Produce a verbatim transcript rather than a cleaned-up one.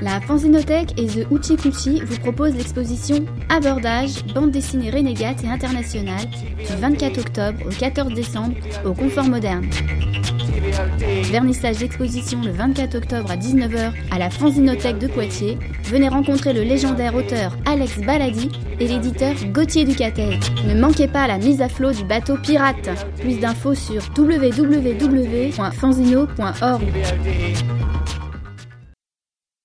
La Fanzinothèque et The Hoochie Coochie vous proposent l'exposition Abordage, bande dessinée renégate et internationale du vingt-quatre octobre au quatorze décembre au Confort Moderne. Vernissage d'exposition le vingt-quatre octobre à dix-neuf heures à la Fanzinothèque de Poitiers. Venez rencontrer le légendaire auteur Alex Baladi et l'éditeur Gauthier Ducatel. Ne manquez pas la mise à flot du bateau pirate. Plus d'infos sur w w w point fanzino point org.